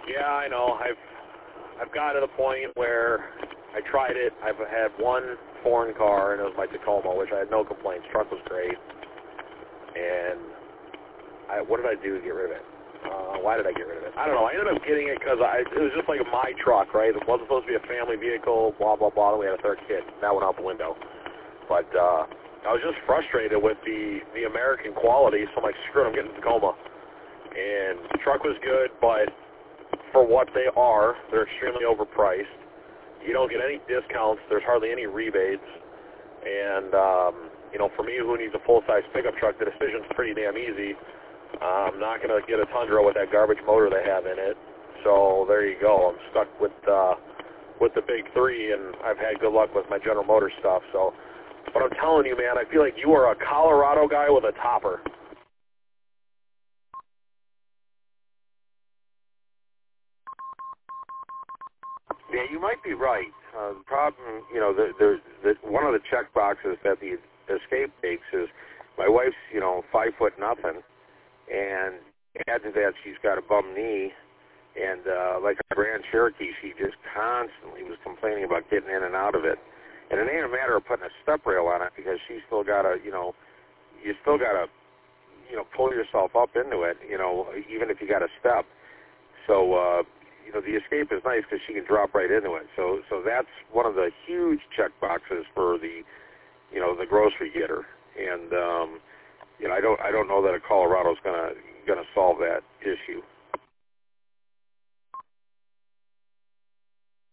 Yeah, I know. I've gotten to the point where I tried it. I've had one foreign car, and it was my Tacoma, which I had no complaints. Truck was great. And what did I do to get rid of it? Why did I get rid of it? I don't know. I ended up getting it because it was just like my truck, right? It wasn't supposed to be a family vehicle, blah, blah, blah. Then we had a third kid. That went out the window. But I was just frustrated with the American quality, so I'm like, screw it, I'm getting a Tacoma. And the truck was good, but for what they are, they're extremely overpriced. You don't get any discounts. There's hardly any rebates. And, for me, who needs a full-size pickup truck, the decision's pretty damn easy. I'm not going to get a Tundra with that garbage motor they have in it. So there you go. I'm stuck with the big three, and I've had good luck with my General Motors stuff. So, but I'm telling you, man, I feel like you are a Colorado guy with a topper. Yeah, you might be right. The problem, one of the check boxes that the Escape takes is my wife's, 5 foot nothing, and add to that she's got a bum knee, and like a Grand Cherokee, she just constantly was complaining about getting in and out of it. And it ain't a matter of putting a step rail on it because she's still got to, you still got to, pull yourself up into it, even if you got a step. So, the Escape is nice because she can drop right into it. So that's one of the huge check boxes for the, the grocery getter. And, I don't know that a Colorado's gonna solve that issue.